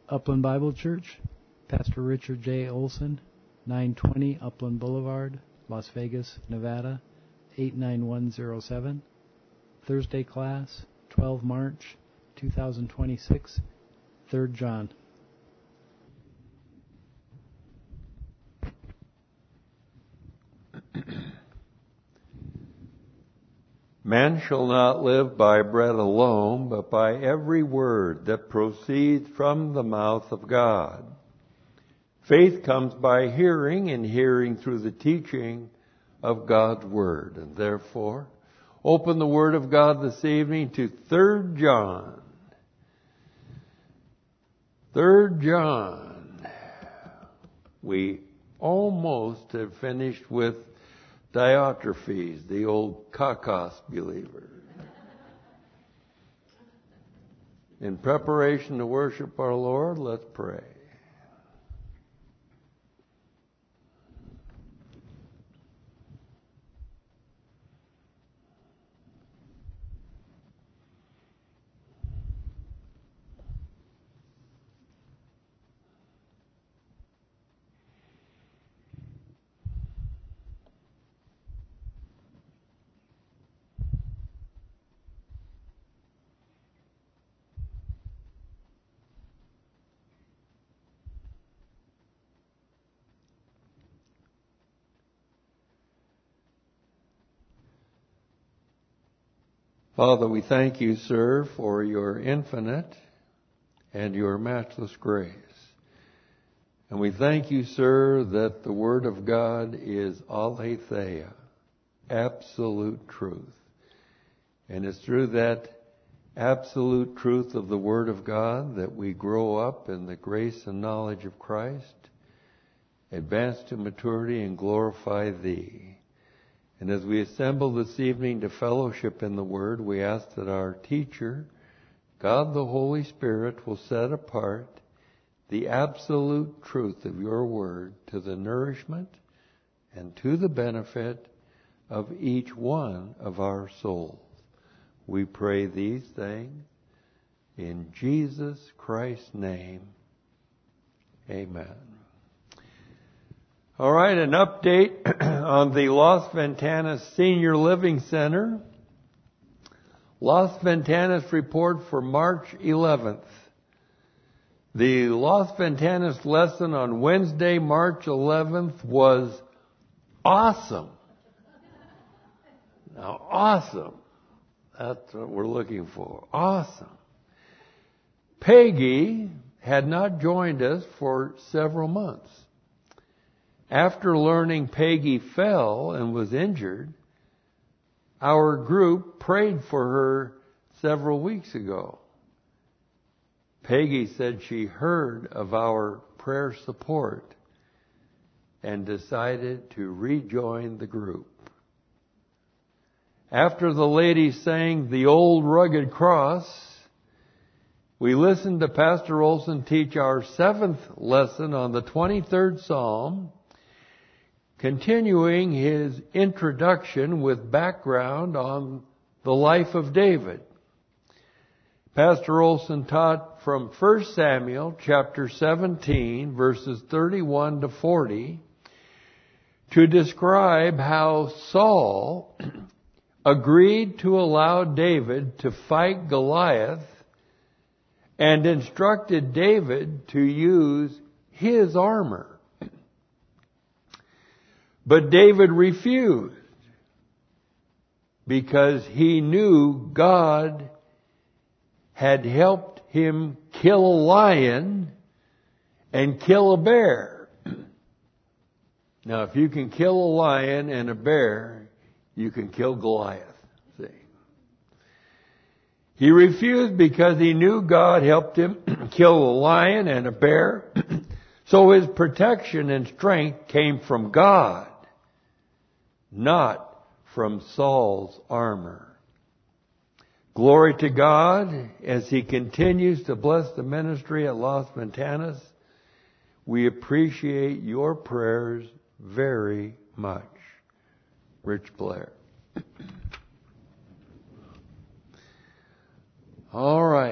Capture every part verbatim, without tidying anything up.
Upland Bible Church, Pastor Richard J. Olson, nine twenty Upland Boulevard, Las Vegas, Nevada, eight nine one zero seven. Thursday class, twelve March two thousand twenty-six, third John. Man shall not live by bread alone, but by every word that proceeds from the mouth of God. Faith comes by hearing, and hearing through the teaching of God's Word. And therefore, open the Word of God this evening to third John. third John. We almost have finished with Diotrephes, the old Kakos believer. In preparation to worship our Lord, let's pray. Father, we thank you, sir, for your infinite and your matchless grace. And we thank you, sir, that the Word of God is aletheia, absolute truth. And it's through that absolute truth of the Word of God that we grow up in the grace and knowledge of Christ, advance to maturity, and glorify Thee. And as we assemble this evening to fellowship in the Word, we ask that our teacher, God the Holy Spirit, will set apart the absolute truth of your Word to the nourishment and to the benefit of each one of our souls. We pray these things in Jesus Christ's name. Amen. All right, an update on the Los Ventanas Senior Living Center. Los Ventanas report for March eleventh. The Los Ventanas lesson on Wednesday, March eleventh was awesome. Now, awesome. That's what we're looking for. Awesome. Peggy had not joined us for several months. After learning Peggy fell and was injured, our group prayed for her several weeks ago. Peggy said she heard of our prayer support and decided to rejoin the group. After the ladies sang The Old Rugged Cross, we listened to Pastor Olson teach our seventh lesson on the twenty-third Psalm, continuing his introduction with background on the life of David. Pastor Olson taught from First Samuel chapter seventeen, verses thirty-one to forty, to describe how Saul agreed to allow David to fight Goliath and instructed David to use his armor. But David refused because he knew God had helped him kill a lion and kill a bear. Now, if you can kill a lion and a bear, you can kill Goliath. See? He refused because he knew God helped him kill a lion and a bear. So his protection and strength came from God, not from Saul's armor. Glory to God as He continues to bless the ministry at Los Ventanas. We appreciate your prayers very much. Rich Blair. All right.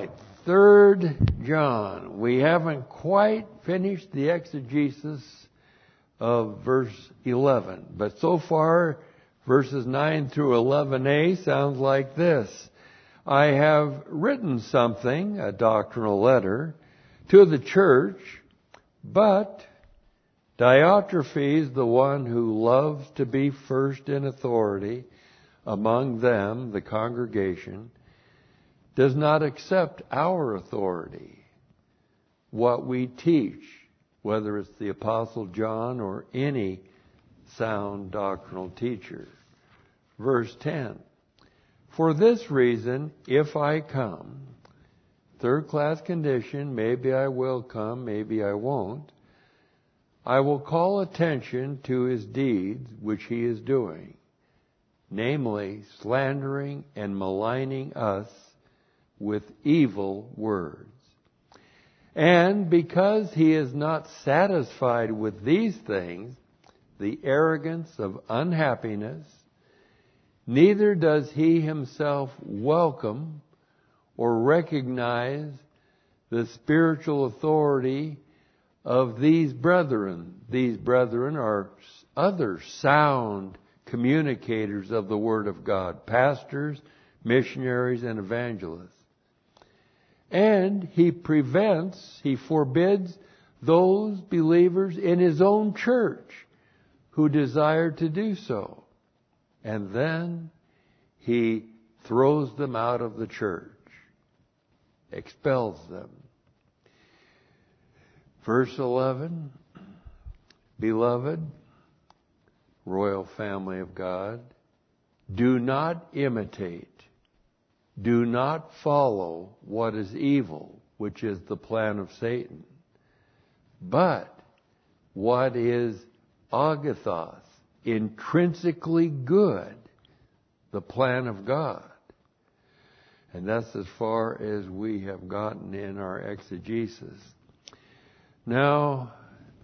Third John. We haven't quite finished the exegesis of verse eleven, but so far verses nine through eleven a sounds like this. I have written something, a doctrinal letter, to the church, but Diotrephes, the one who loves to be first in authority among them, the congregation, does not accept our authority, what we teach, whether it's the Apostle John or any sound doctrinal teacher. Verse ten. For this reason, if I come, third class condition, maybe I will come, maybe I won't, I will call attention to his deeds which he is doing, namely slandering and maligning us with evil words. And because he is not satisfied with these things, the arrogance of unhappiness, neither does he himself welcome or recognize the spiritual authority of these brethren. These brethren are other sound communicators of the Word of God, pastors, missionaries, and evangelists. And he prevents, he forbids those believers in his own church who desire to do so. And then he throws them out of the church, expels them. Verse eleven, Beloved, royal family of God, do not imitate, do not follow what is evil, which is the plan of Satan, but what is agathos, intrinsically good, the plan of God. And that's as far as we have gotten in our exegesis. Now,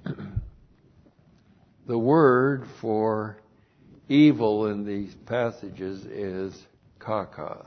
the word for evil in these passages is kakos.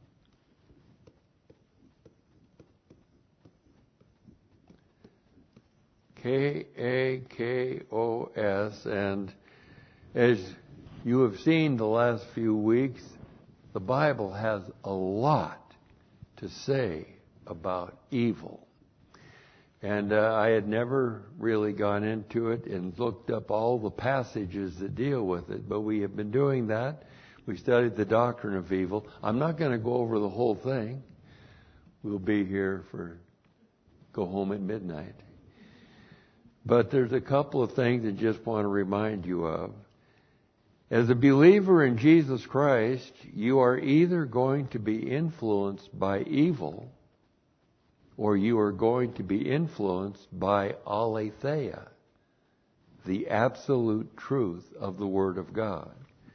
K A K O S. And as you have seen the last few weeks, the Bible has a lot to say about evil. And uh, I had never really gone into it and looked up all the passages that deal with it, but we have been doing that. We studied the doctrine of evil. I'm not going to go over the whole thing. We'll be here for go home at midnight. But there's a couple of things I just want to remind you of. As a believer in Jesus Christ, you are either going to be influenced by evil or you are going to be influenced by aletheia, the absolute truth of the Word of God.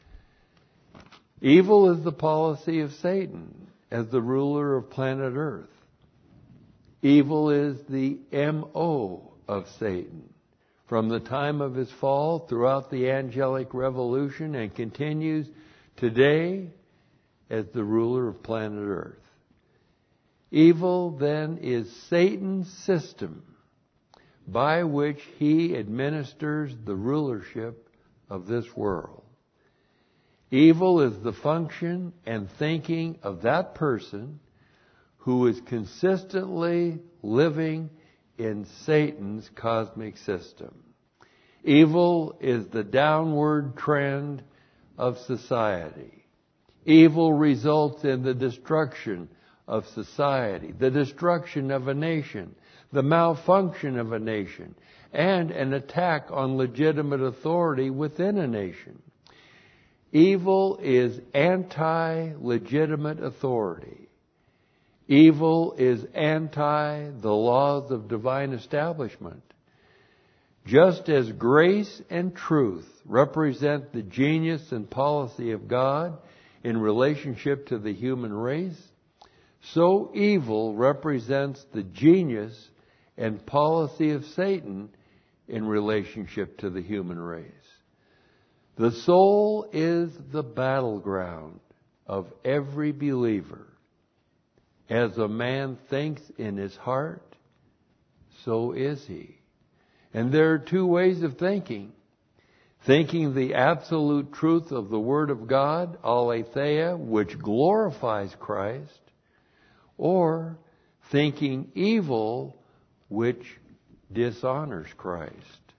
Evil is the policy of Satan as the ruler of planet Earth. Evil is the M O of Satan from the time of his fall throughout the angelic revolution and continues today as the ruler of planet Earth. Evil, then, is Satan's system by which he administers the rulership of this world. Evil is the function and thinking of that person who is consistently living in Satan's cosmic system. Evil is the downward trend of society. Evil results in the destruction of society, the destruction of a nation, the malfunction of a nation, and an attack on legitimate authority within a nation. Evil is anti-legitimate authority. Evil is anti the laws of divine establishment. Just as grace and truth represent the genius and policy of God in relationship to the human race, so evil represents the genius and policy of Satan in relationship to the human race. The soul is the battleground of every believer. As a man thinks in his heart, so is he. And there are two ways of thinking. Thinking the absolute truth of the Word of God, aletheia, which glorifies Christ, or thinking evil, which dishonors Christ.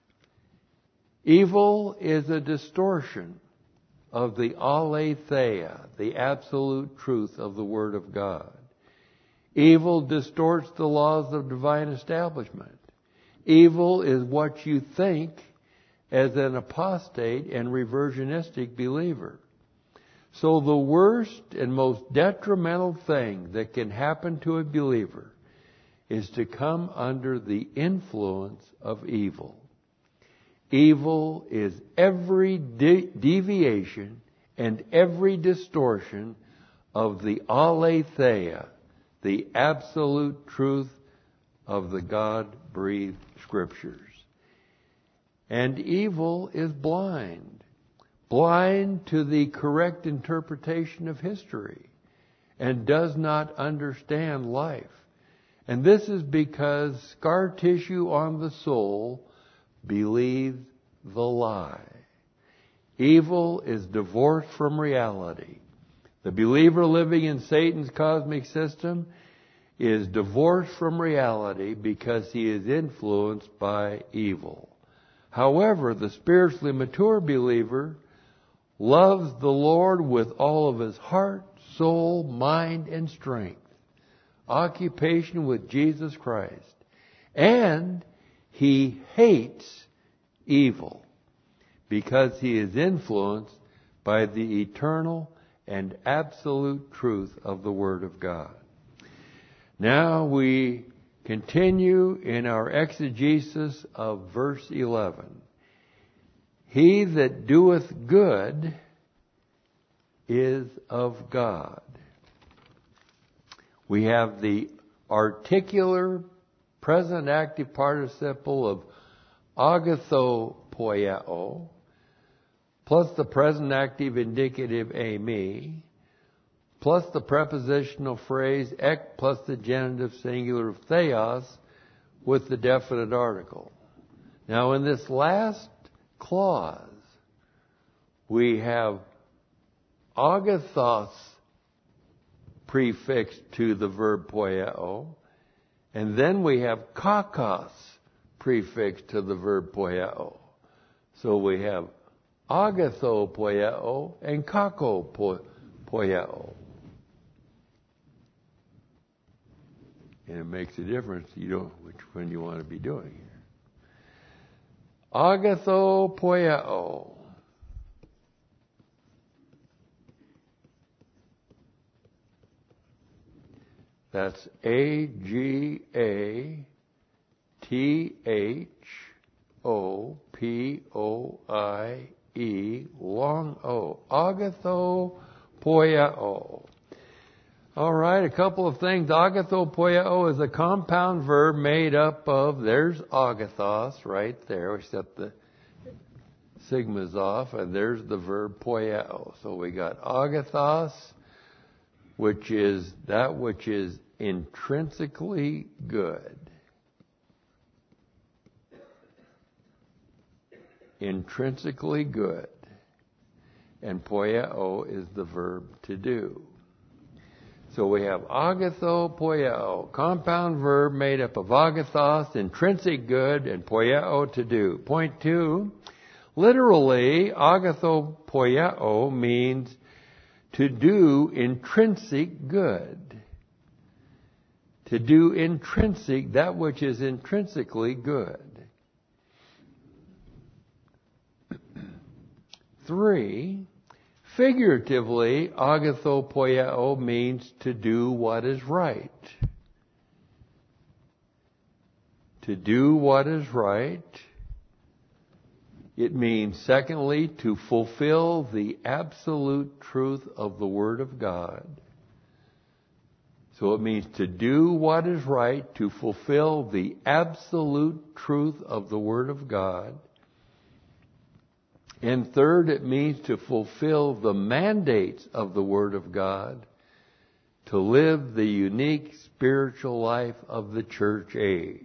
Evil is a distortion of the aletheia, the absolute truth of the Word of God. Evil distorts the laws of divine establishment. Evil is what you think as an apostate and reversionistic believer. So the worst and most detrimental thing that can happen to a believer is to come under the influence of evil. Evil is every de- deviation and every distortion of the aletheia, the absolute truth of the God-breathed Scriptures. And evil is blind, blind to the correct interpretation of history, and does not understand life. And this is because scar tissue on the soul believes the lie. Evil is divorced from reality. The believer living in Satan's cosmic system is divorced from reality because he is influenced by evil. However, the spiritually mature believer loves the Lord with all of his heart, soul, mind, and strength. Occupation with Jesus Christ. And he hates evil because he is influenced by the eternal and absolute truth of the Word of God. Now we continue in our exegesis of verse eleven. He that doeth good is of God. We have the articular present active participle of agathopoieo, plus the present active indicative eimi, plus the prepositional phrase ek, plus the genitive singular of theos with the definite article. Now in this last clause, we have agathos prefixed to the verb poieo, and then we have kakos prefixed to the verb poieo. So we have agathopoieo and kakopoieo. And it makes a difference, you know, which one you want to be doing here. Agathopoieo. That's A G A T H O P O I E, long O. Agathopoieo. All right, a couple of things. Agathopoieo is a compound verb made up of, there's agathos right there, we set the sigmas off, and there's the verb poieo. So we got agathos, which is that which is intrinsically good. Intrinsically good. And poieo is the verb to do. So we have agathopoieo, compound verb made up of agathos, intrinsic good, and poieo, to do. Point two, literally, agathopoieo means to do intrinsic good. To do intrinsic, that which is intrinsically good. Three, figuratively, agathopoieo means to do what is right. To do what is right. It means, secondly, to fulfill the absolute truth of the Word of God. So it means to do what is right, to fulfill the absolute truth of the Word of God. And third, it means to fulfill the mandates of the Word of God to live the unique spiritual life of the church age.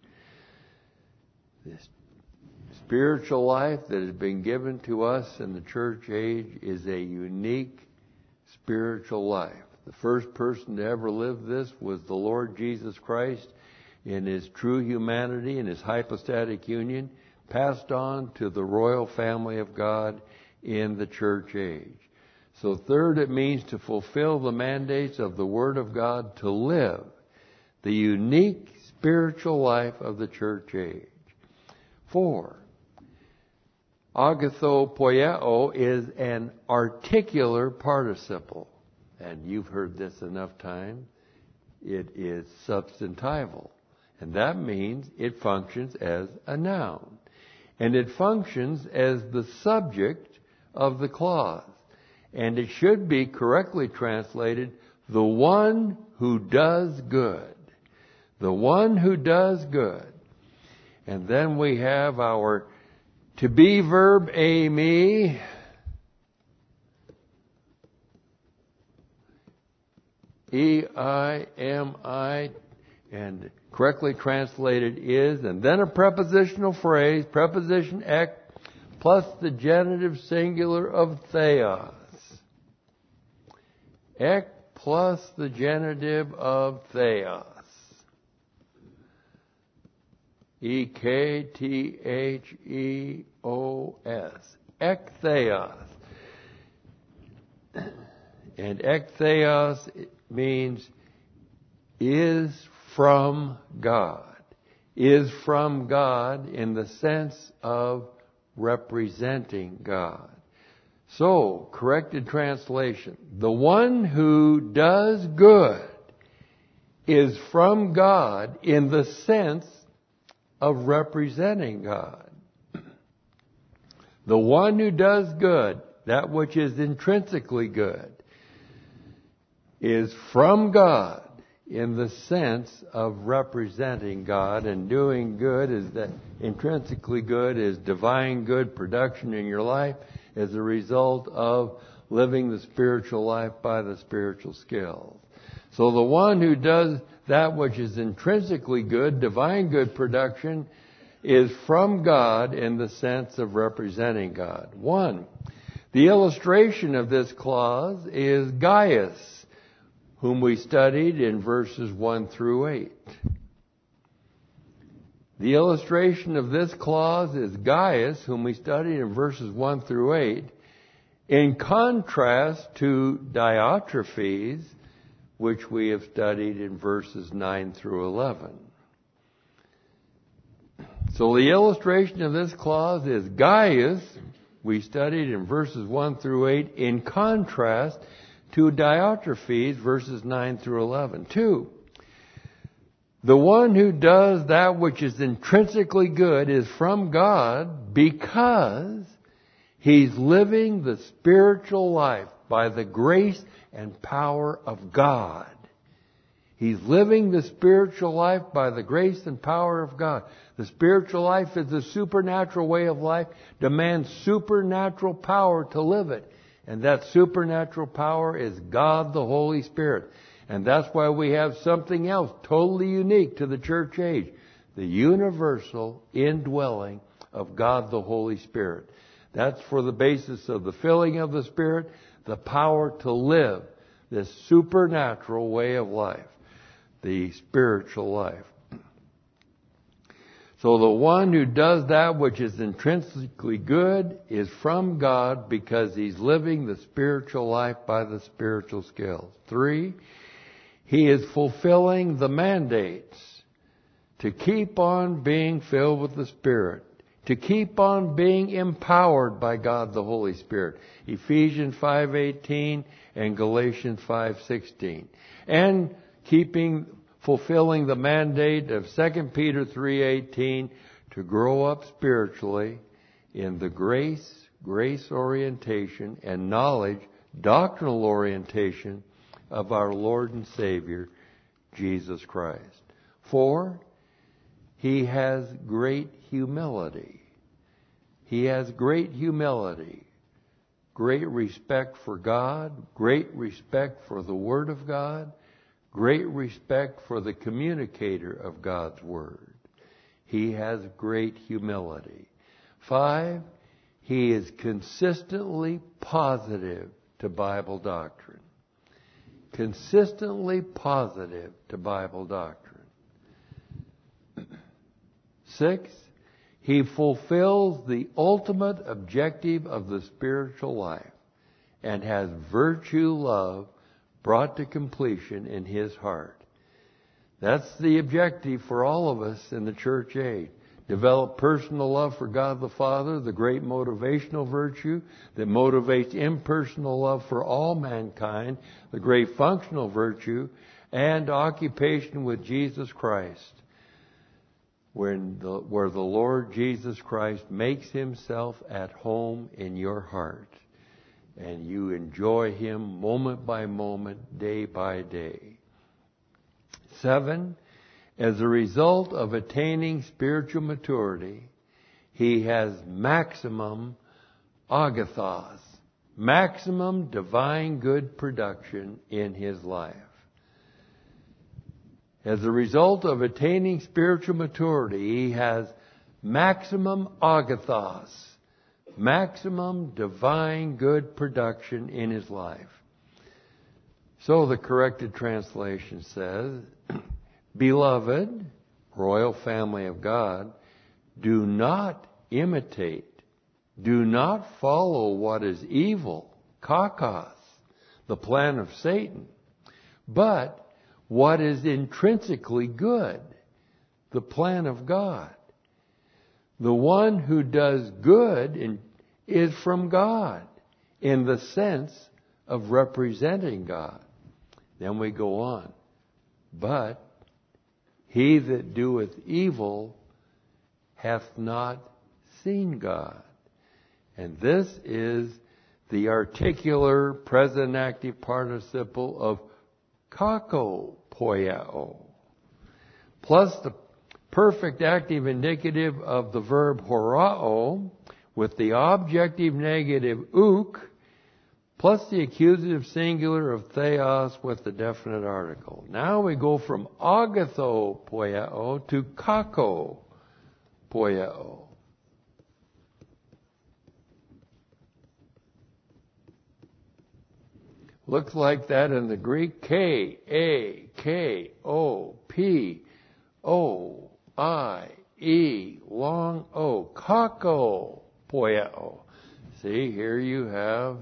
This spiritual life that has been given to us in the church age is a unique spiritual life. The first person to ever live this was the Lord Jesus Christ in His true humanity and His hypostatic union, passed on to the royal family of God in the church age. So third, it means to fulfill the mandates of the Word of God, to live the unique spiritual life of the church age. Four, agathopoieo is an articular participle. And you've heard this enough times. It is substantival. And that means it functions as a noun. And it functions as the subject of the clause. And it should be correctly translated, the one who does good. The one who does good. And then we have our to be verb, eimi. E I M I, and correctly translated is, and then a prepositional phrase, preposition ek, plus the genitive singular of theos. Ek plus the genitive of theos. E K T H E O S. Ektheos. And ektheos means is from God. Is from God in the sense of representing God. So, corrected translation. The one who does good is from God in the sense of representing God. The one who does good, that which is intrinsically good, is from God in the sense of representing God, and doing good is that intrinsically good is divine good production in your life as a result of living the spiritual life by the spiritual skills. So the one who does that which is intrinsically good, divine good production, is from God in the sense of representing God. One, the illustration of this clause is Gaius, whom we studied in verses one through eight. The illustration of this clause is Gaius, whom we studied in verses one through eight, in contrast to Diotrephes, which we have studied in verses nine through eleven. So the illustration of this clause is Gaius, we studied in verses one through eight, in contrast to Diotrephes, verses nine through eleven. Two, the one who does that which is intrinsically good is from God because he's living the spiritual life by the grace and power of God. He's living the spiritual life by the grace and power of God. The spiritual life is a supernatural way of life, demands supernatural power to live it. And that supernatural power is God the Holy Spirit. And that's why we have something else totally unique to the church age. The universal indwelling of God the Holy Spirit. That's for the basis of the filling of the Spirit, the power to live this supernatural way of life. The spiritual life. So the one who does that which is intrinsically good is from God because he's living the spiritual life by the spiritual skills. Three, he is fulfilling the mandates to keep on being filled with the Spirit, to keep on being empowered by God the Holy Spirit. Ephesians five eighteen and Galatians five sixteen. And keeping fulfilling the mandate of Second Peter three eighteen to grow up spiritually in the grace, grace orientation, and knowledge, doctrinal orientation of our Lord and Savior, Jesus Christ. Four, he has great humility. He has great humility, great respect for God, great respect for the Word of God, great respect for the communicator of God's Word. He has great humility. Five, he is consistently positive to Bible doctrine. Consistently positive to Bible doctrine. Six, he fulfills the ultimate objective of the spiritual life and has virtue love brought to completion in his heart. That's the objective for all of us in the church age. Develop personal love for God the Father, the great motivational virtue that motivates impersonal love for all mankind, the great functional virtue, and occupation with Jesus Christ, when the, where the Lord Jesus Christ makes himself at home in your heart, and you enjoy him moment by moment, day by day. Seven, as a result of attaining spiritual maturity, he has maximum agathos, maximum divine good production in his life. As a result of attaining spiritual maturity, he has maximum agathos, maximum divine good production in his life. So the corrected translation says, Beloved, royal family of God, do not imitate, do not follow what is evil, kakos, the plan of Satan, but what is intrinsically good, the plan of God. The one who does good in, is from God, in the sense of representing God. Then we go on. But he that doeth evil hath not seen God. And this is the articular present active participle of kakopoiao, plus the perfect active indicative of the verb horao, with the objective negative ook, plus the accusative singular of theos with the definite article. Now we go from agathopoiao to kakopoiao. Looks like that in the Greek. K, A, K, O, P, O, I, E, long O. Kakopoiao. See, here you have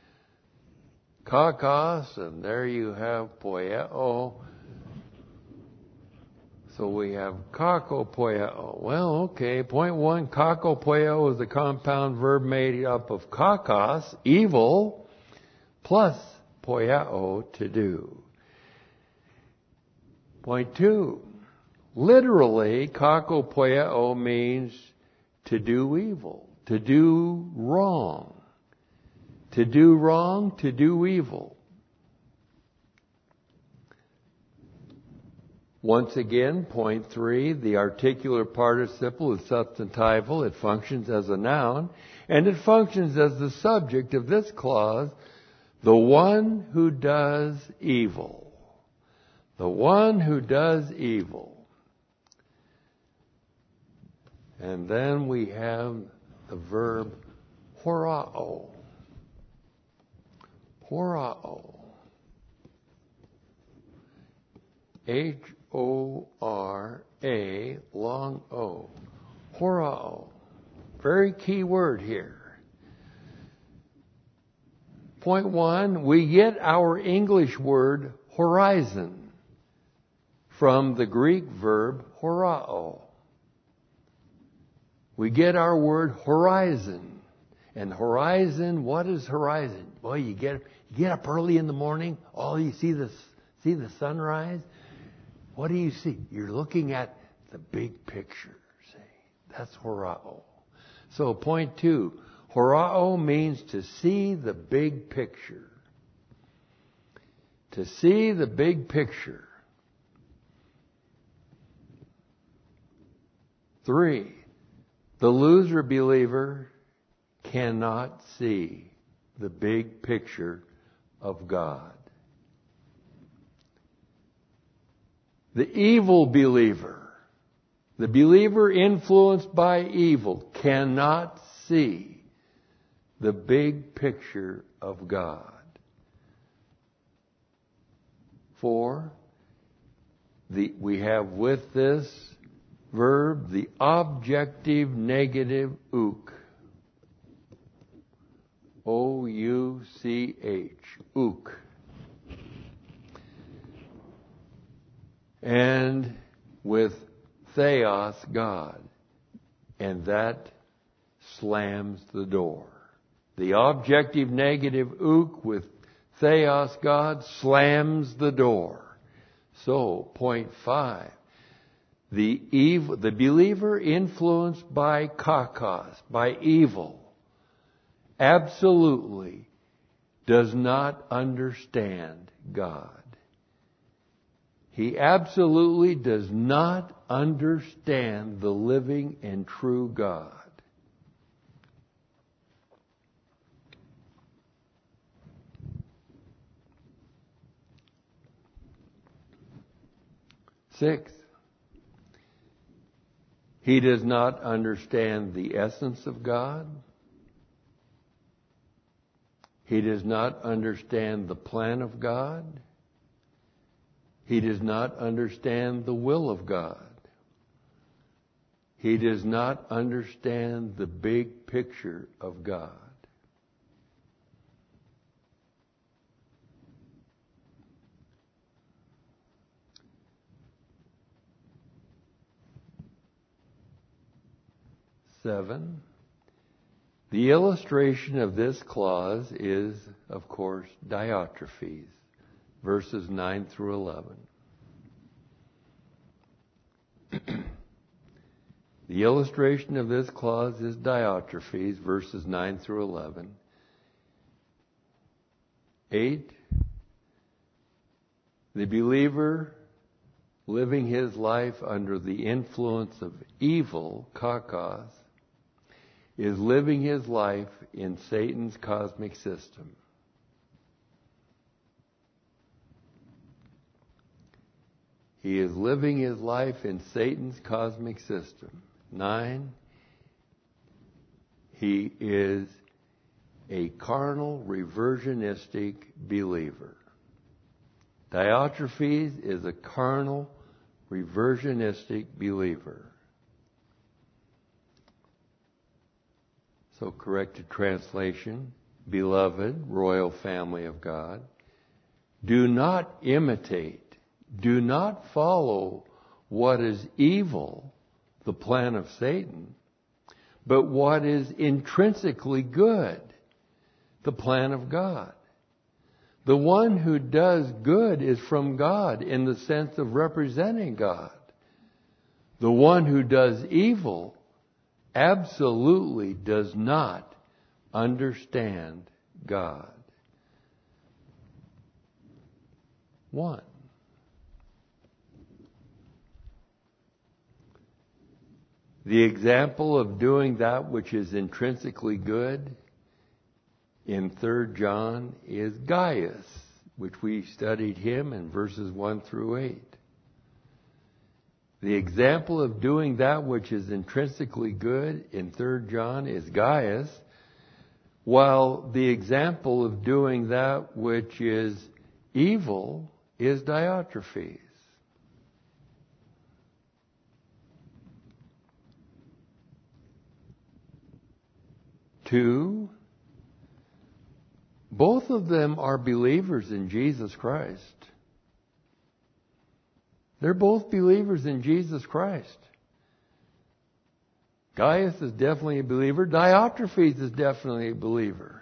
kakos, and there you have poiao. So we have kakopoiao. Well, okay. Point one, kakopoiao is a compound verb made up of kakos, evil, plus poiao, to do. Point two, literally, kakopoiao means to do evil, to do wrong. To do wrong, to do evil. Once again, point three, the articular participle is substantival. It functions as a noun, and it functions as the subject of this clause, the one who does evil. The one who does evil. And then we have the verb horao. Horao. H O R A, long O. Horao. Very key word here. Point one, we get our English word horizon from the Greek verb horao. We get our word horizon. And horizon, what is horizon? Boy, you get you get up early in the morning, all you see the see the sunrise. What do you see? You're looking at the big picture. See, that's horao. So point two, horao means to see the big picture. To see the big picture. Three, the loser believer cannot see the big picture of God. The evil believer, the believer influenced by evil, cannot see the big picture of God. Four, the, we have with this verb the objective negative ook. O U C H. Ook. And with theos, God. And that slams the door. The objective negative ook with theos, God, slams the door. So, point five. The evil, the believer influenced by kakos, by evil, absolutely does not understand God. He absolutely does not understand the living and true God. Sixth, he does not understand the essence of God. He does not understand the plan of God. He does not understand the will of God. He does not understand the big picture of God. Seven. The illustration of this clause is, of course, Diotrephes, verses nine through eleven. The illustration of this clause is Diotrephes, verses nine through eleven. Eight. The believer living his life under the influence of evil, kakos, is living his life in Satan's cosmic system. He is living his life in Satan's cosmic system. Nine, he is a carnal, reversionistic believer. Diotrephes is a carnal, reversionistic believer. So corrected translation, beloved, royal family of God, do not imitate, do not follow what is evil, the plan of Satan, but what is intrinsically good, the plan of God. The one who does good is from God in the sense of representing God. The one who does evil absolutely does not understand God. One. The example of doing that which is intrinsically good in Third John is Gaius, which we studied him in verses one through eight. The example of doing that which is intrinsically good in Third John is Gaius, while the example of doing that which is evil is Diotrephes. Two, both of them are believers in Jesus Christ. They're both believers in Jesus Christ. Gaius is definitely a believer. Diotrephes is definitely a believer.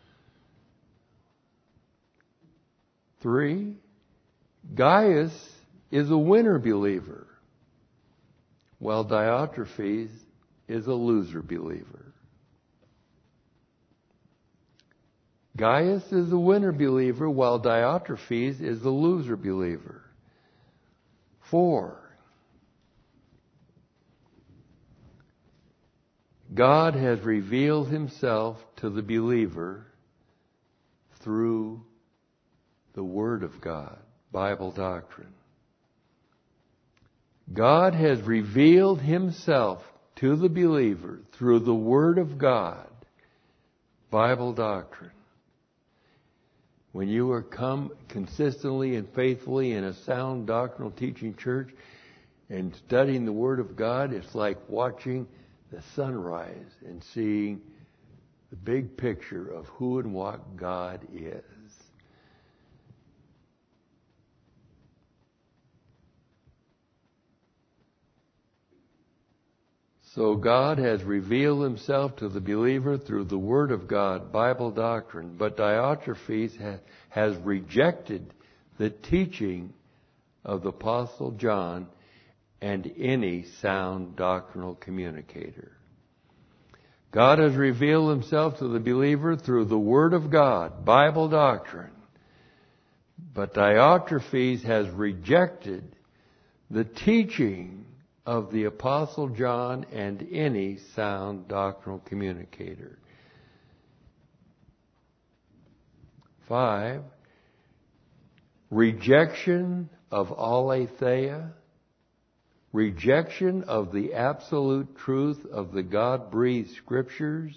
Three, Gaius is a winner believer, while Diotrephes is a loser believer. Gaius is a winner believer, while Diotrephes is a loser believer. Four, God has revealed himself to the believer through the Word of God, Bible doctrine. God has revealed Himself to the believer through the Word of God, Bible doctrine. When you are come consistently and faithfully in a sound doctrinal teaching church and studying the Word of God, it's like watching the sunrise and seeing the big picture of who and what God is. So God has revealed Himself to the believer through the Word of God, Bible doctrine. But Diotrephes ha- has rejected the teaching of the Apostle John and any sound doctrinal communicator. God has revealed Himself to the believer through the Word of God, Bible doctrine. But Diotrephes has rejected the teaching of the Apostle John and any sound doctrinal communicator. Five, rejection of aletheia, rejection of the absolute truth of the God-breathed Scriptures,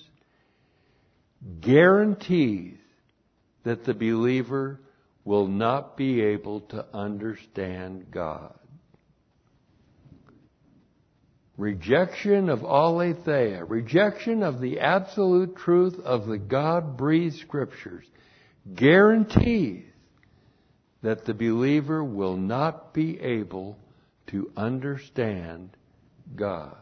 guarantees that the believer will not be able to understand God. Rejection of aletheia, rejection of the absolute truth of the God-breathed Scriptures, guarantees that the believer will not be able to understand God.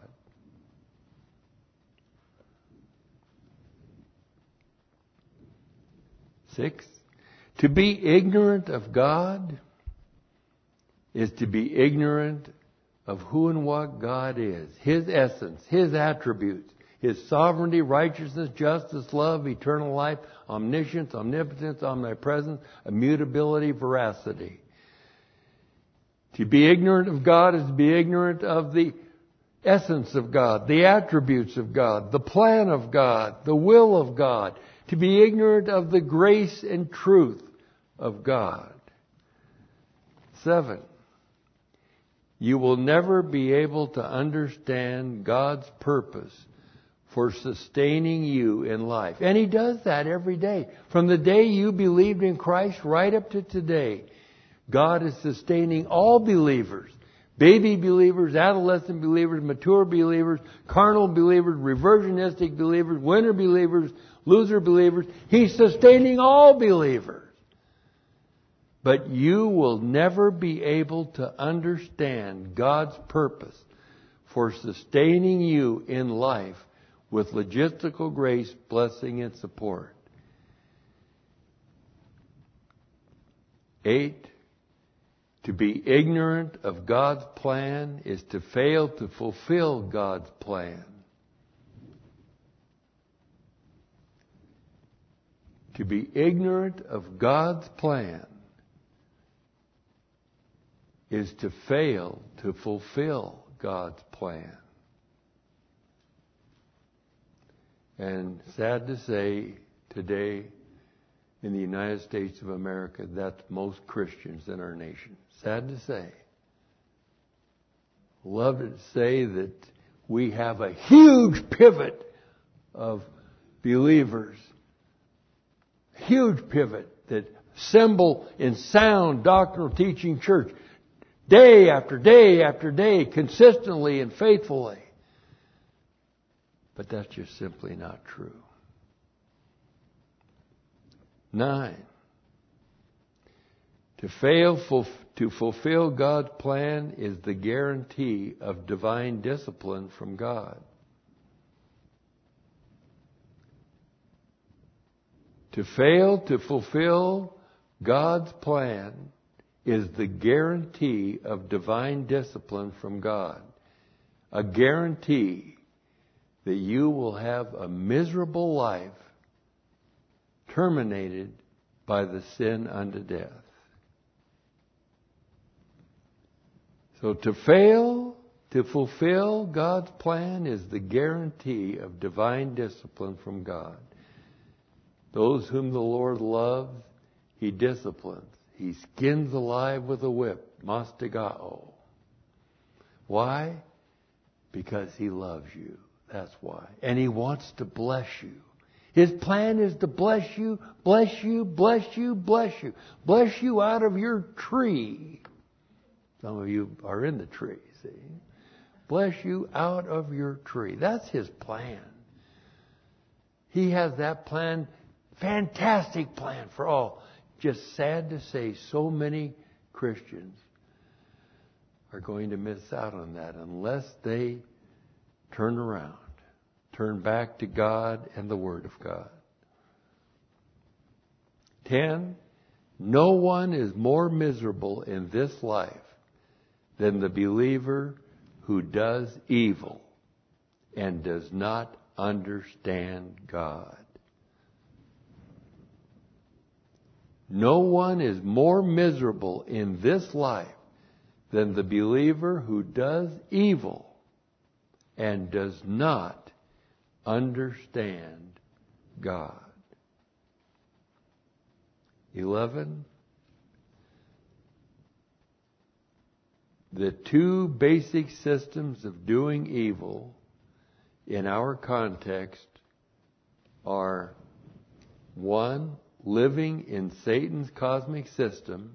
Six, to be ignorant of God is to be ignorant of who and what God is, His essence, His attributes, His sovereignty, righteousness, justice, love, eternal life, omniscience, omnipotence, omnipresence, immutability, veracity. To be ignorant of God is to be ignorant of the essence of God, the attributes of God, the plan of God, the will of God. To be ignorant of the grace and truth of God. Seven, you will never be able to understand God's purpose for sustaining you in life. And He does that every day. From the day you believed in Christ right up to today, God is sustaining all believers. Baby believers, adolescent believers, mature believers, carnal believers, reversionistic believers, winter believers, loser believers. He's sustaining all believers. But you will never be able to understand God's purpose for sustaining you in life with logistical grace, blessing, and support. Eight, to be ignorant of God's plan is to fail to fulfill God's plan. To be ignorant of God's plan is to fail to fulfill God's plan. And sad to say, today in the United States of America, that's most Christians in our nation. Sad to say. Love to say that we have a huge pivot of believers. Huge pivot that assemble in sound doctrinal teaching church. Day after day after day, consistently and faithfully. But that's just simply not true. Nine. To fail to fulfill God's plan is the guarantee of divine discipline from God. To fail to fulfill God's plan is the guarantee of divine discipline from God. A guarantee that you will have a miserable life terminated by the sin unto death. So to fail to fulfill God's plan is the guarantee of divine discipline from God. Those whom the Lord loves, He disciplines. He skins alive with a whip, mastigao. Why? Because He loves you. That's why. And He wants to bless you. His plan is to bless you, bless you, bless you, bless you. Bless you out of your tree. Some of you are in the tree, see? Bless you out of your tree. That's His plan. He has that plan, fantastic plan for all. Just sad to say, so many Christians are going to miss out on that unless they turn around, turn back to God and the Word of God. Ten, no one is more miserable in this life than the believer who does evil and does not understand God. No one is more miserable in this life than the believer who does evil and does not understand God. Eleven, the two basic systems of doing evil in our context are, one, living in Satan's cosmic system,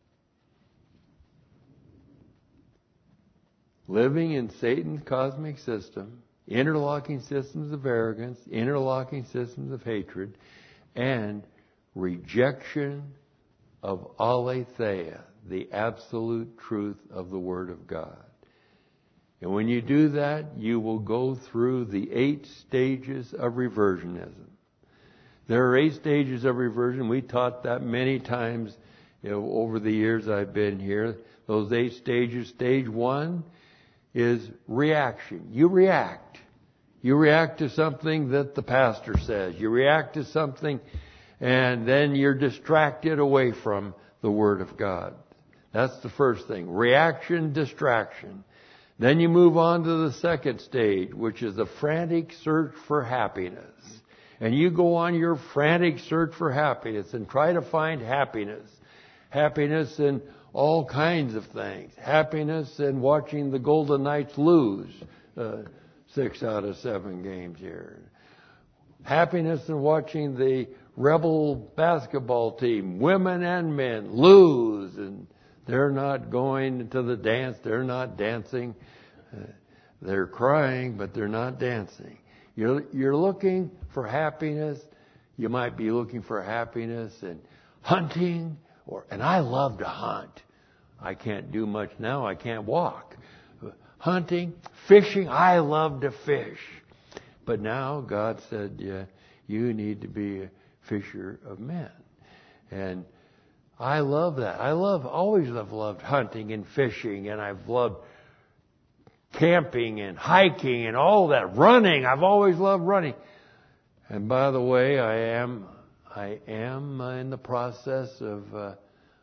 living in Satan's cosmic system, interlocking systems of arrogance, interlocking systems of hatred, and rejection of aletheia, the absolute truth of the Word of God. And when you do that, you will go through the eight stages of reversionism. There are eight stages of reversion. We taught that many times, you know, over the years I've been here. Those eight stages. Stage one is reaction. You react. You react to something that the pastor says. You react to something, and then you're distracted away from the Word of God. That's the first thing. Reaction, distraction. Then you move on to the second stage, which is the frantic search for happiness. And you go on your frantic search for happiness and try to find happiness. Happiness in all kinds of things. Happiness in watching the Golden Knights lose uh, six out of seven games here. Happiness in watching the Rebel basketball team, women and men, lose. And they're not going to the dance. They're not dancing. Uh, they're crying, but they're not dancing. You're, you're looking for happiness. You might be looking for happiness in hunting, or and I love to hunt. I can't do much now. I can't walk. Hunting, fishing. I love to fish. But now God said, yeah, you need to be a fisher of men. And I love that. I love, always have loved hunting and fishing, and I've loved camping and hiking and all that. Running. I've always loved running. And by the way, I am, I am in the process of, uh,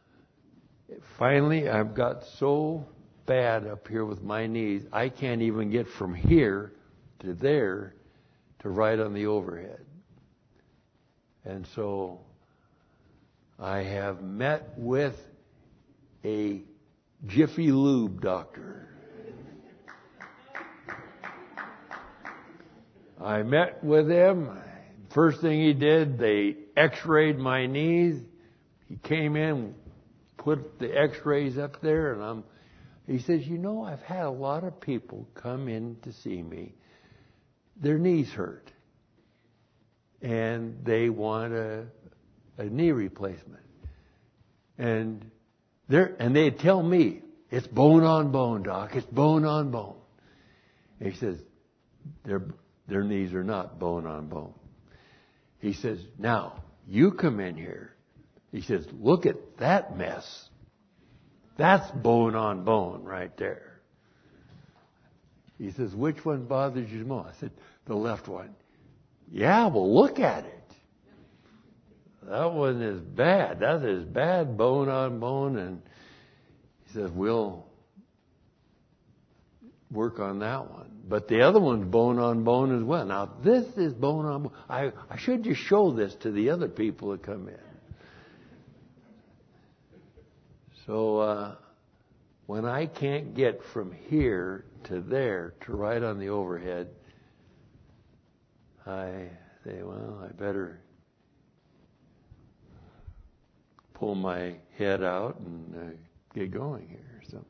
finally, I've got so bad up here with my knees, I can't even get from here to there to right on the overhead. And so I have met with a Jiffy Lube doctor. I met with him. First thing he did, they x-rayed my knees. He came in, put the x-rays up there, and I'm, he says, you know, I've had a lot of people come in to see me. Their knees hurt. And they want a, a knee replacement. And they're, and they tell me, it's bone on bone, doc. It's bone on bone. And he says, their, their knees are not bone on bone. He says, now, you come in here. He says, look at that mess. That's bone on bone right there. He says, which one bothers you most? I said, the left one. Yeah, well, look at it. That one is bad. That is bad bone on bone. And he says, we'll work on that one. But the other one's bone on bone as well. Now, this is bone on bone. I, I should just show this to the other people that come in. So, uh, when I can't get from here to there to write on the overhead, I say, well, I better pull my head out and uh, get going here. So,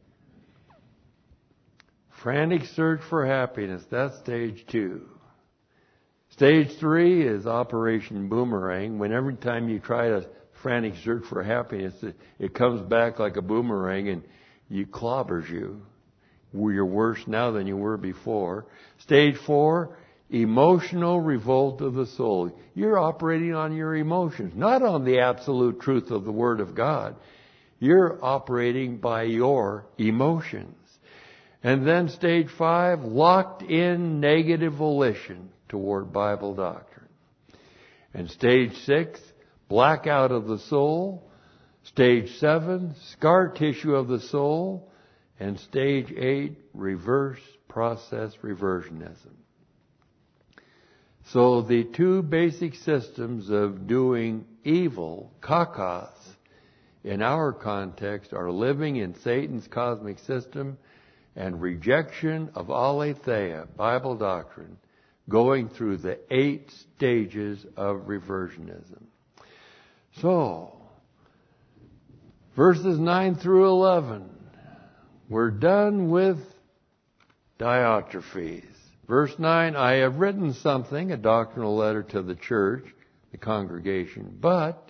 frantic search for happiness. That's stage two. Stage three is Operation Boomerang. When every time you try to frantic search for happiness, it, it comes back like a boomerang and you clobbers you. You're worse now than you were before. Stage four, emotional revolt of the soul. You're operating on your emotions, not on the absolute truth of the Word of God. You're operating by your emotions. And then stage five, locked in negative volition toward Bible doctrine. And stage six, blackout of the soul. Stage seven, scar tissue of the soul. And stage eight, reverse process reversionism. So the two basic systems of doing evil, kakos, in our context are living in Satan's cosmic system and rejection of aletheia, Bible doctrine, going through the eight stages of reversionism. So, verses nine through eleven, we're done with Diotrephes. Verse nine, I have written something, a doctrinal letter to the church, the congregation, but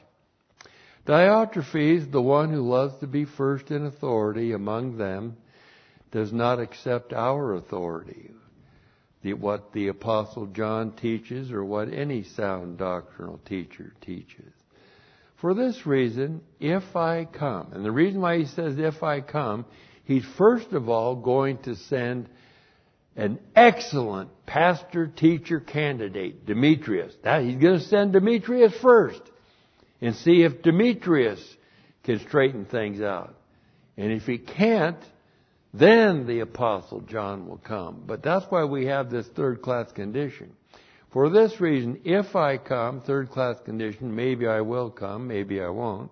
Diotrephes, the one who loves to be first in authority among them, does not accept our authority, the, what the Apostle John teaches or what any sound doctrinal teacher teaches. For this reason, if I come, and the reason why he says if I come, he's first of all going to send an excellent pastor-teacher candidate, Demetrius. That, he's going to send Demetrius first and see if Demetrius can straighten things out. And if he can't, then the Apostle John will come. But that's why we have this third-class condition. For this reason, if I come, third-class condition, maybe I will come, maybe I won't,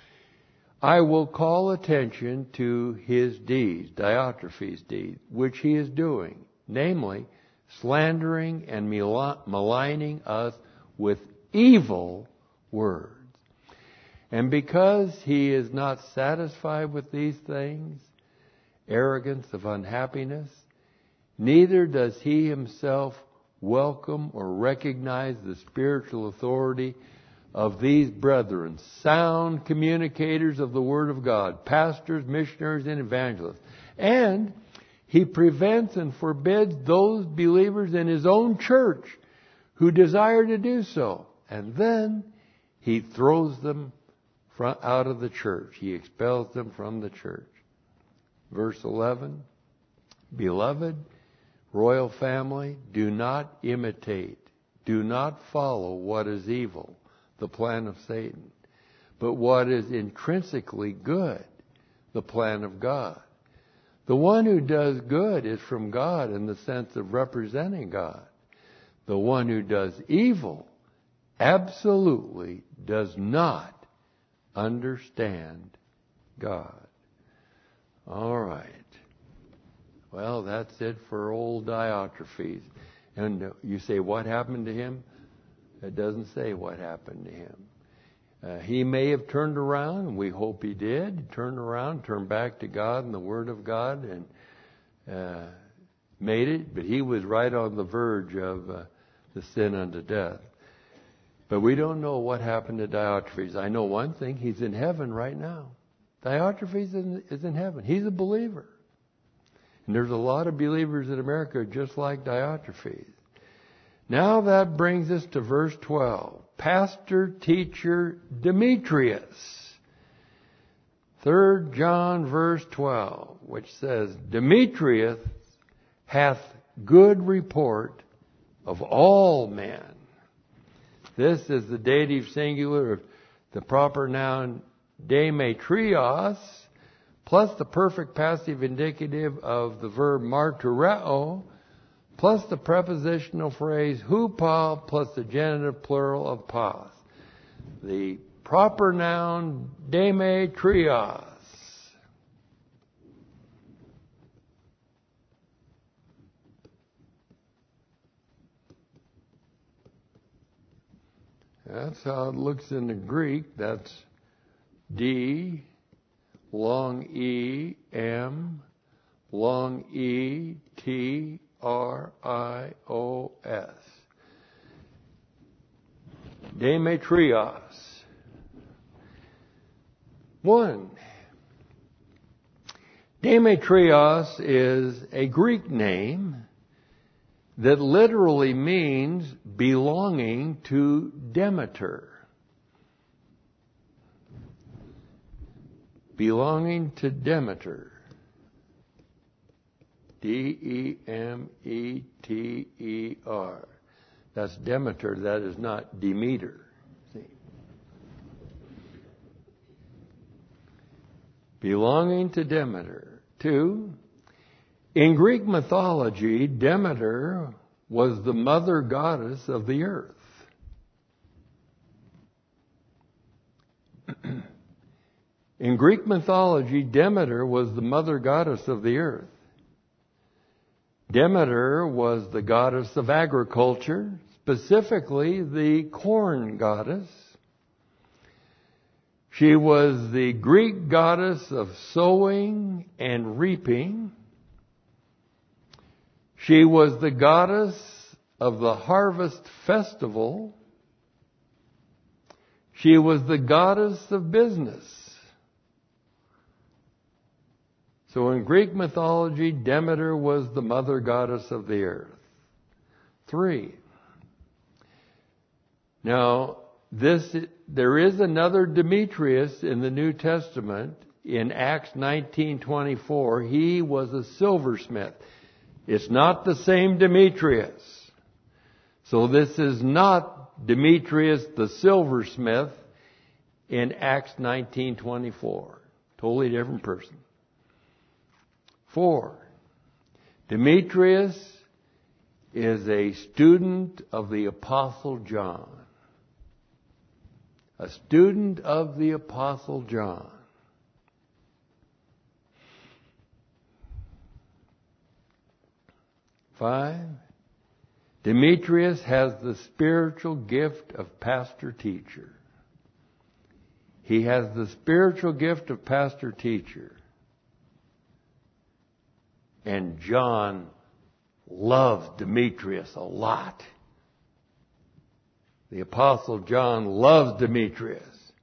I will call attention to his deeds, Diotrephes' deeds, which he is doing, namely, slandering and maligning us with evil words. And because he is not satisfied with these things, arrogance of unhappiness, neither does he himself welcome or recognize the spiritual authority of these brethren, sound communicators of the Word of God, pastors, missionaries, and evangelists. And he prevents and forbids those believers in his own church who desire to do so. And then he throws them out of the church. He expels them from the church. Verse eleven, Beloved, royal family, do not imitate, do not follow what is evil, the plan of Satan, but what is intrinsically good, the plan of God. The one who does good is from God in the sense of representing God. The one who does evil absolutely does not understand God. All right. Well, that's it for old Diotrephes. And you say, what happened to him? It doesn't say what happened to him. Uh, he may have turned around, and we hope he did. Turned around, turned back to God and the Word of God, and uh, made it. But he was right on the verge of uh, the sin unto death. But we don't know what happened to Diotrephes. I know one thing. He's in heaven right now. Diotrephes is in, is in heaven. He's a believer. And there's a lot of believers in America just like Diotrephes. Now that brings us to verse twelve. Pastor, teacher, Demetrius. Third John verse twelve, which says, Demetrius hath good report of all men. This is the dative singular of the proper noun Demetrios, plus the perfect passive indicative of the verb martyreo, plus the prepositional phrase hupa, plus the genitive plural of pas. The proper noun Demetrios. That's how it looks in the Greek. That's D, long E, M, long E, T, R, I, O, S. Demetrios. One. Demetrios is a Greek name that literally means belonging to Demeter. Belonging to Demeter. D E M E T E R. That's Demeter, that is not Demeter. See? Belonging to Demeter. Two, in Greek mythology, Demeter was the mother goddess of the earth. In Greek mythology, Demeter was the mother goddess of the earth. Demeter was the goddess of agriculture, specifically the corn goddess. She was the Greek goddess of sowing and reaping. She was the goddess of the harvest festival. She was the goddess of business. So in Greek mythology, Demeter was the mother goddess of the earth. Three. Now, this there is another Demetrius in the New Testament. In Acts nineteen twenty-four, he was a silversmith. It's not the same Demetrius. So this is not Demetrius the silversmith in Acts nineteen twenty-four. Totally different person. Four, Demetrius is a student of the Apostle John. A student of the Apostle John. Five, Demetrius has the spiritual gift of pastor-teacher. He has the spiritual gift of pastor-teacher. And John loved Demetrius a lot. The Apostle John loves Demetrius.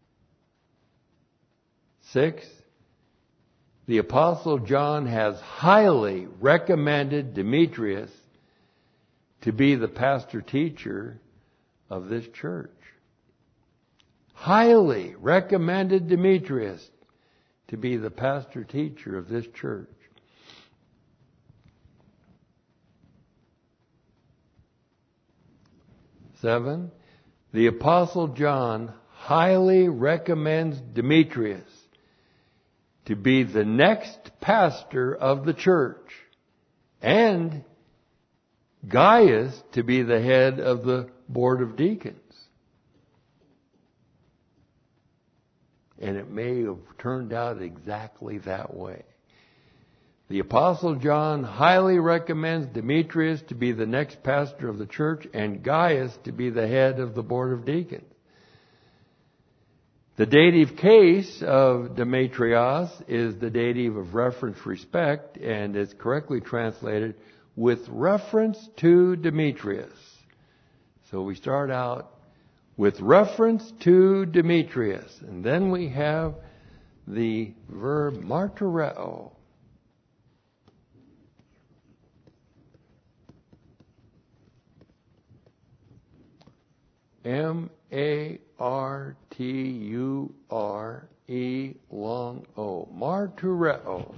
Six, the Apostle John has highly recommended Demetrius to be the pastor-teacher of this church. Highly recommended Demetrius to be the pastor-teacher of this church. Seven, the Apostle John highly recommends Demetrius to be the next pastor of the church and Gaius to be the head of the board of deacons. And it may have turned out exactly that way. The Apostle John highly recommends Demetrius to be the next pastor of the church and Gaius to be the head of the board of deacons. The dative case of Demetrios is the dative of reference respect and is correctly translated with reference to Demetrius. So we start out with reference to Demetrius. And then we have the verb martyreo. M A R T U R E long O. Martyreo.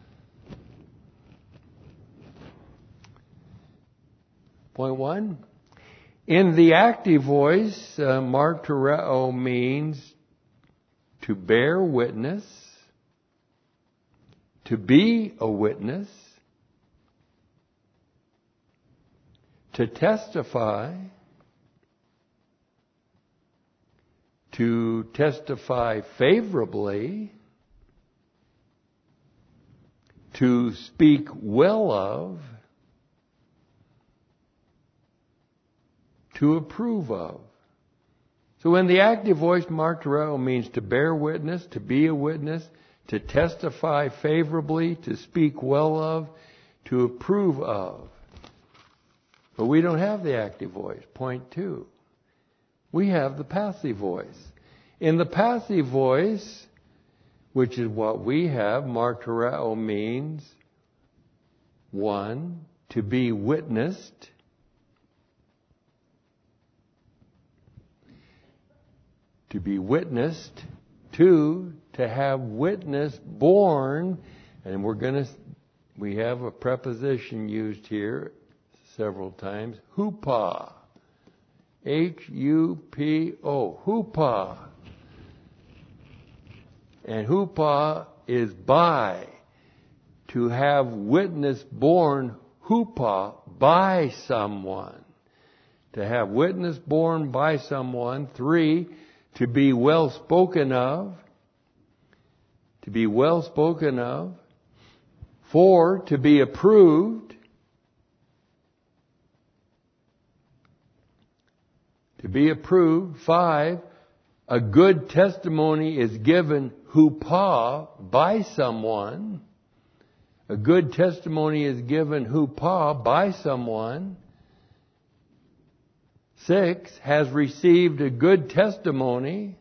Point one. In the active voice, uh, martyreo means to bear witness, to be a witness, to testify, to testify favorably, to speak well of, to approve of. So in the active voice, martyreo means to bear witness, to be a witness, to testify favorably, to speak well of, to approve of. But we don't have the active voice. Point two. We have the passive voice. In the passive voice, which is what we have, martyreo means, one, to be witnessed. To be witnessed. Two, to have witness born. And we're going to, we have a preposition used here several times. Hupo. H U P O. Hupo. And hupo is by. To have witness born, hupo, by someone. To have witness born by someone. Three, to be well spoken of. To be well spoken of. Four, to be approved. To be approved. Five, a good testimony is given hupo by someone. A good testimony is given hupo by someone. Six, has received a good testimony.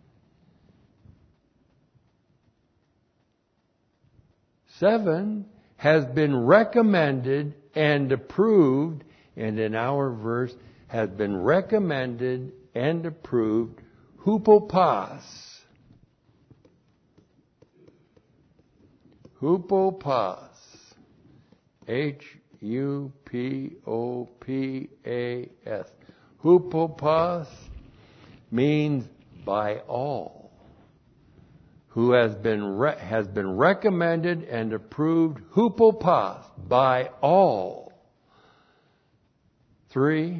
Seven, has been recommended and approved, and in our verse, has been recommended and approved, hupopos. Hupopos. H U P O P A S. Hupopos means by all. Who has been re- has been recommended and approved, hupopos, by all. Three,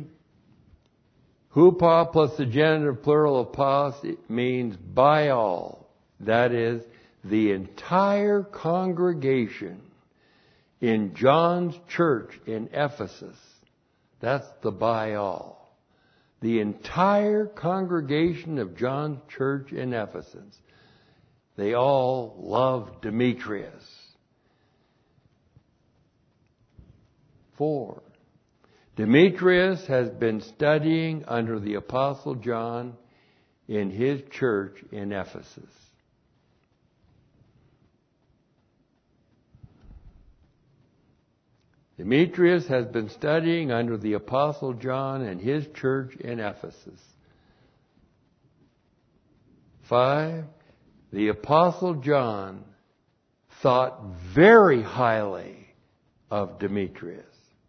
hupo plus the genitive plural of pos means by all. That is, the entire congregation in John's church in Ephesus. That's the by all. The entire congregation of John's church in Ephesus. They all love Demetrius. Four. Demetrius has been studying under the Apostle John in his church in Ephesus. Demetrius has been studying under the Apostle John and his church in Ephesus. Five, the Apostle John thought very highly of Demetrius.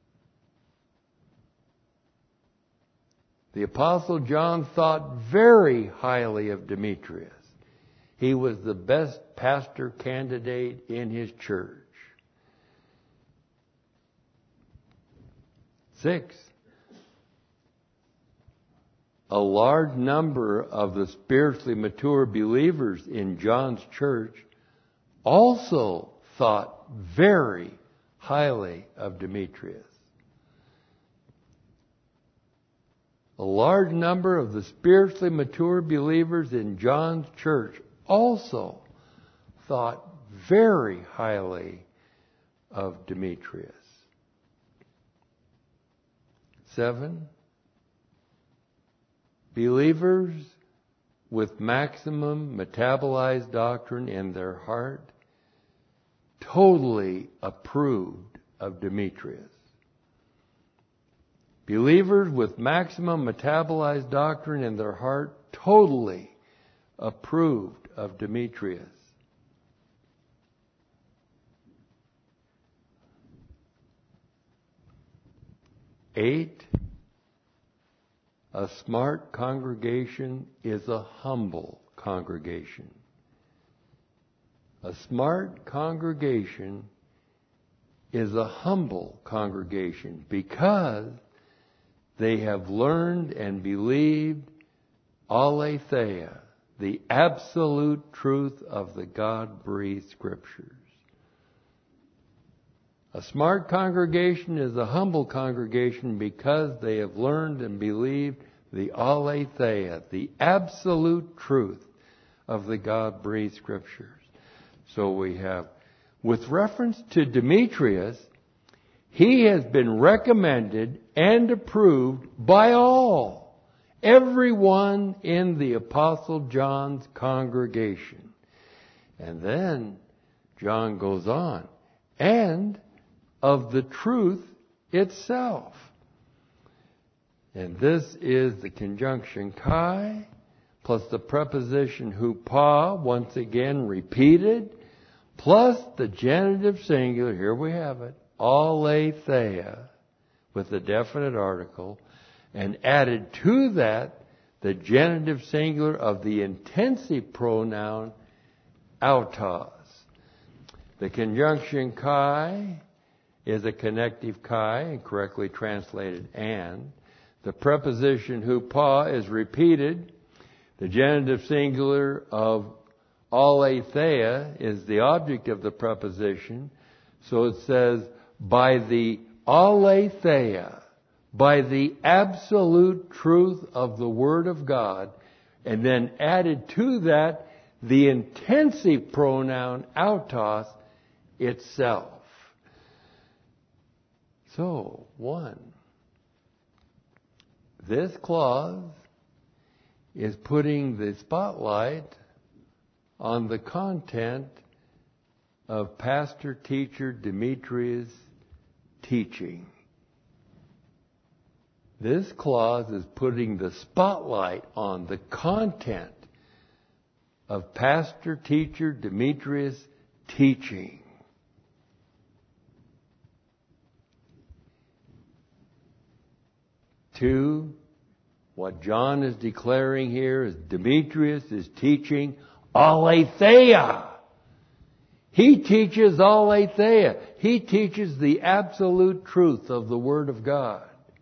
The Apostle John thought very highly of Demetrius. He was the best pastor candidate in his church. Six, a large number of the spiritually mature believers in John's church also thought very highly of Demetrius. A large number of the spiritually mature believers in John's church also thought very highly of Demetrius. Seven, believers with maximum metabolized doctrine in their heart totally approved of Demetrius. Believers with maximum metabolized doctrine in their heart totally approved of Demetrius. Eight, a smart congregation is a humble congregation. A smart congregation is a humble congregation because they have learned and believed aletheia, the absolute truth of the God-breathed Scriptures. A smart congregation is a humble congregation because they have learned and believed the aletheia, the absolute truth of the God-breathed Scriptures. So we have, with reference to Demetrius, he has been recommended and approved by all, everyone in the Apostle John's congregation. And then John goes on, and of the truth itself. And this is the conjunction kai plus the preposition hupa, once again repeated, plus the genitive singular, here we have it, aletheia, with the definite article, and added to that the genitive singular of the intensive pronoun autos. The conjunction kai is a connective kai, and correctly translated and. The preposition hupa is repeated. The genitive singular of aletheia is the object of the preposition. So it says, by the aletheia, by the absolute truth of the Word of God, and then added to that the intensive pronoun autos itself. So, one, this clause is putting the spotlight on the content of pastor-teacher Demetrius' teaching. This clause is putting the spotlight on the content of pastor-teacher Demetrius' teaching. Two, what John is declaring here is Demetrius is teaching aletheia. He teaches aletheia. He teaches the absolute truth of the Word of God.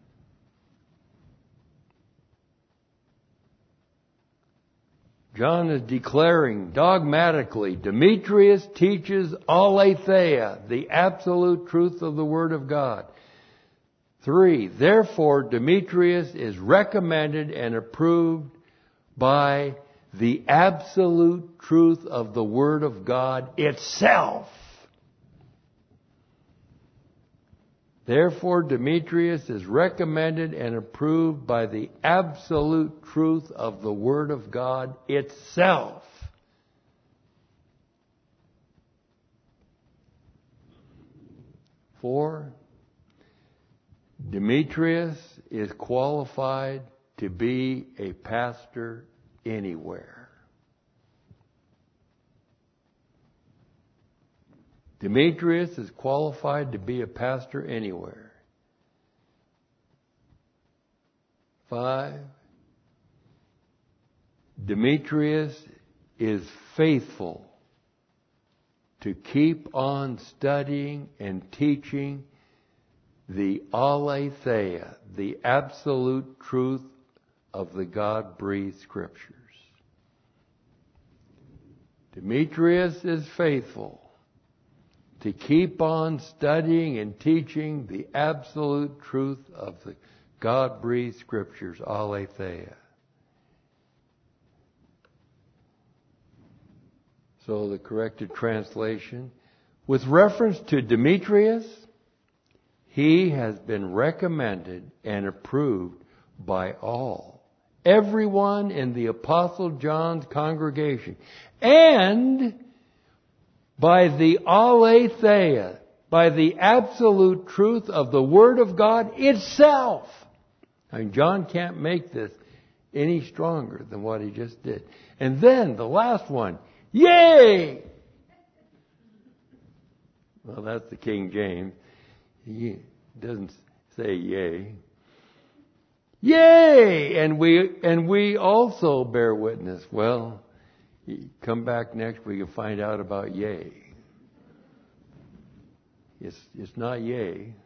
John is declaring dogmatically, Demetrius teaches aletheia, the absolute truth of the Word of God. Three, therefore Demetrius is recommended and approved by the absolute truth of the Word of God itself. Therefore Demetrius is recommended and approved by the absolute truth of the Word of God itself. Four, Demetrius is qualified to be a pastor anywhere. Demetrius is qualified to be a pastor anywhere. Five, Demetrius is faithful to keep on studying and teaching the aletheia, the absolute truth of the God-breathed Scriptures. Demetrius is faithful to keep on studying and teaching the absolute truth of the God-breathed Scriptures, aletheia. So the corrected translation, with reference to Demetrius, he has been recommended and approved by all, everyone in the Apostle John's congregation, and by the aletheia, by the absolute truth of the Word of God itself. I mean, John can't make this any stronger than what he just did. And then the last one, yay! Well, that's the King James. He doesn't say yay. Yay! And we and we also bear witness. Well, come back next week and find out about yay. It's it's not yay.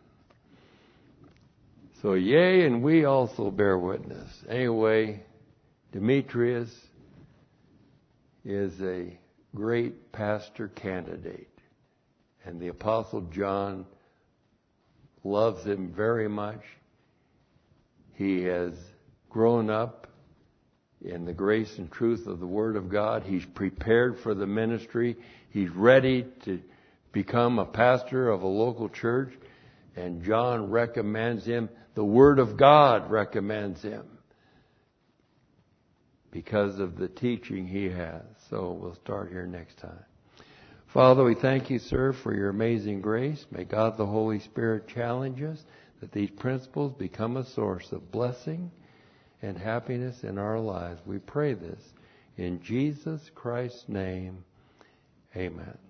So yea, and we also bear witness. Anyway, Demetrius is a great pastor candidate. And the Apostle John loves him very much. He has grown up in the grace and truth of the Word of God. He's prepared for the ministry. He's ready to become a pastor of a local church. And John recommends him. The Word of God recommends him because of the teaching he has. So we'll start here next time. Father, we thank you, sir, for your amazing grace. May God the Holy Spirit challenge us that these principles become a source of blessing and happiness in our lives. We pray this in Jesus Christ's name. Amen.